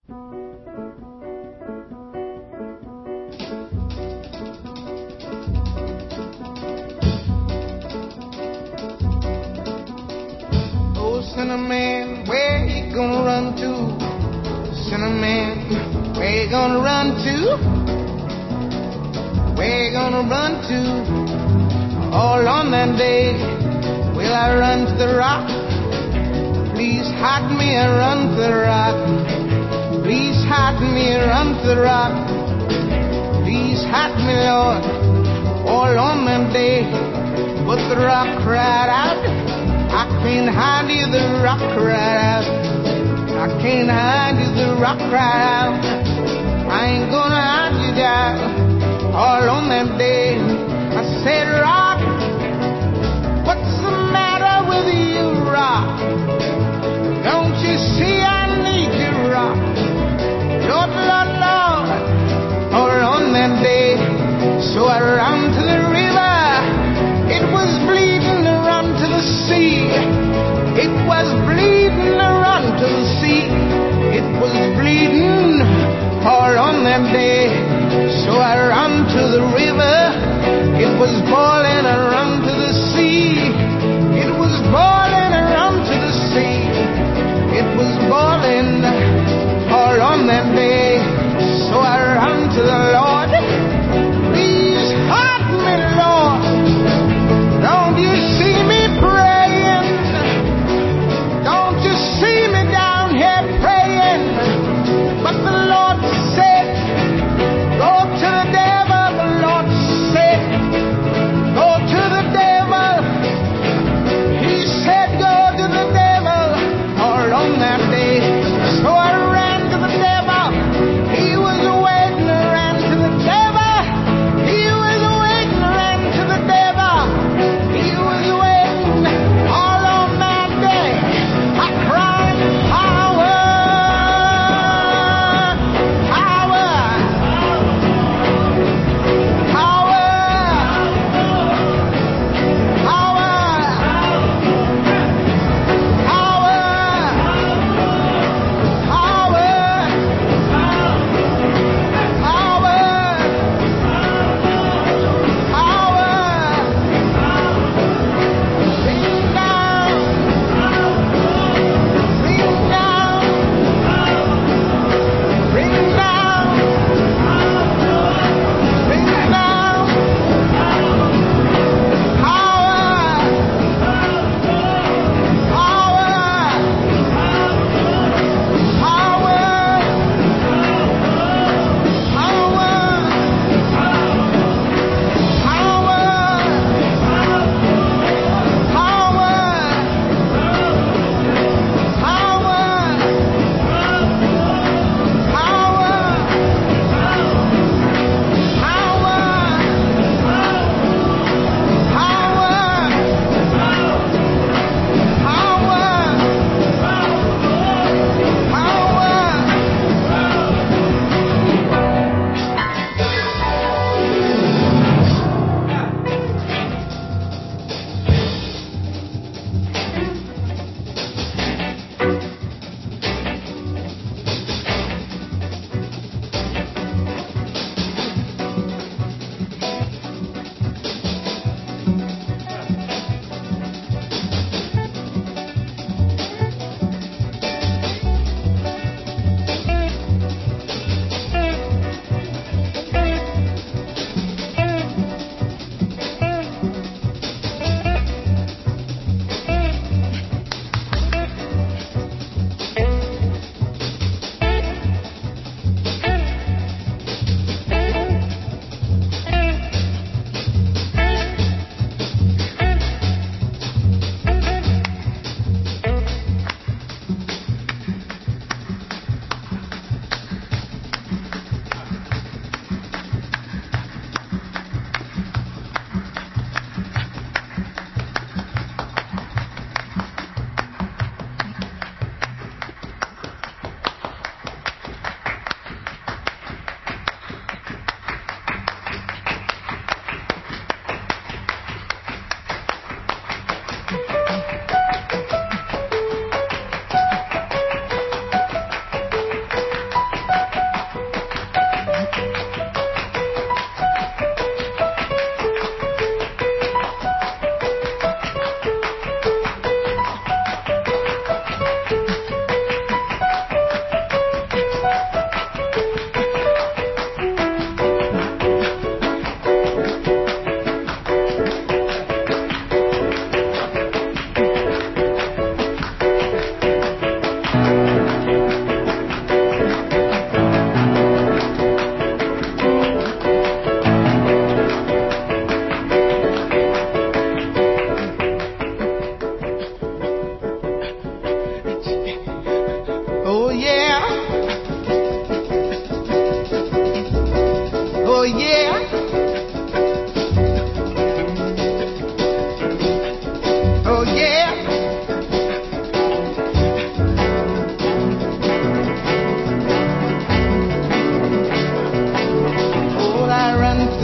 Oh, Cinnamon, where you gonna run to? Cinnamon, where you gonna run to? Where you gonna run to? All on that day, will I run to the rock? Please hide me and run to the rock. Please hide me and run to the rock. Please hide me, Lord, all on that day. But the rock cried out, I can't hide you, the rock cried out. I can't hide you, the rock cried out. I ain't gonna hide you down all on that day. I said, rock, what's the matter with you, rock? Don't you see I need you, rock? Lord, Lord, Lord, all on that day. So I ran to the river, it was bleeding to run to the sea. It was bleeding to run to the sea. It was bleeding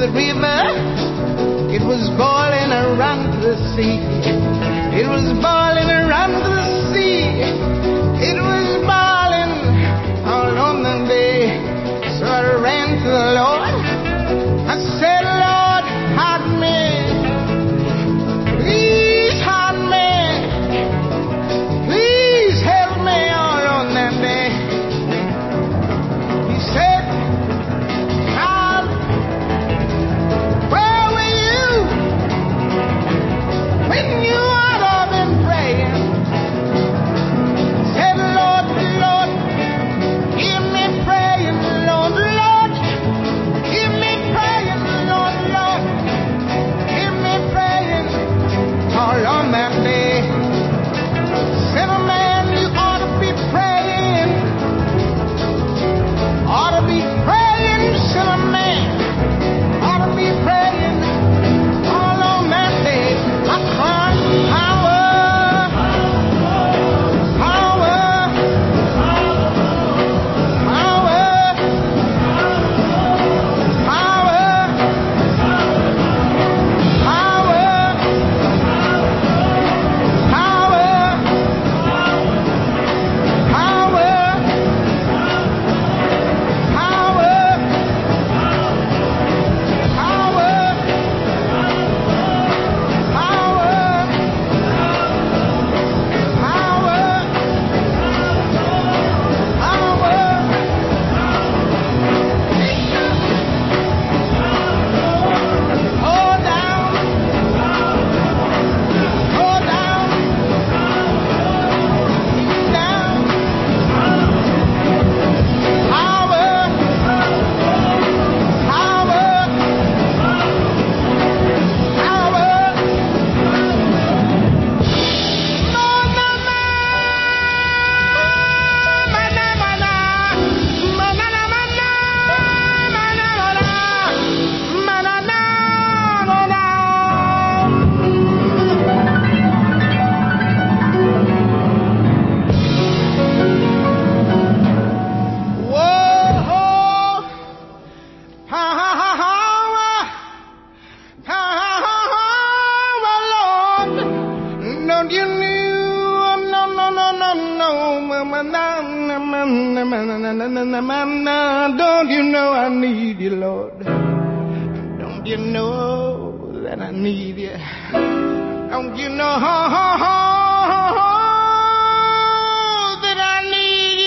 the river, it was boiling around to the sea. It was boiling around to the sea. It was boiling all on the day. So I ran to the Lord. I said, Lord, hide me. Please hide me. Please help me all on that day. He said, God, where were you when you ought to have been praying? Said, Lord, Lord, hear me praying, Lord, Lord, hear me praying, Lord, Lord, hear me praying all on that day. Said, oh man, you ought to be praying, ought to be praying, said a man, ought to be praying all on that day. I cried, power, power, power, Don't you know I need you, Lord? Don't you know that I need you? Don't you know that I need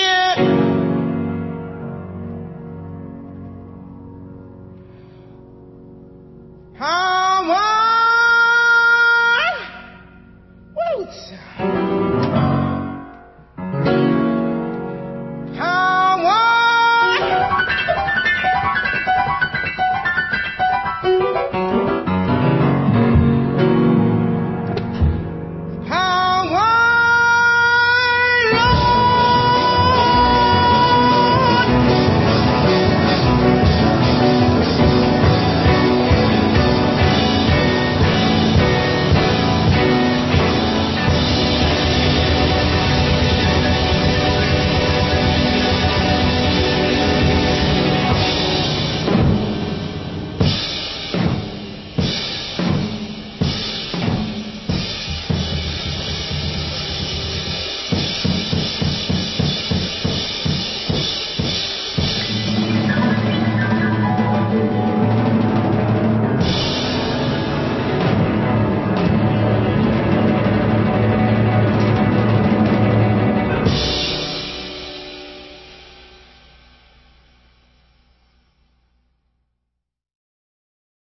you?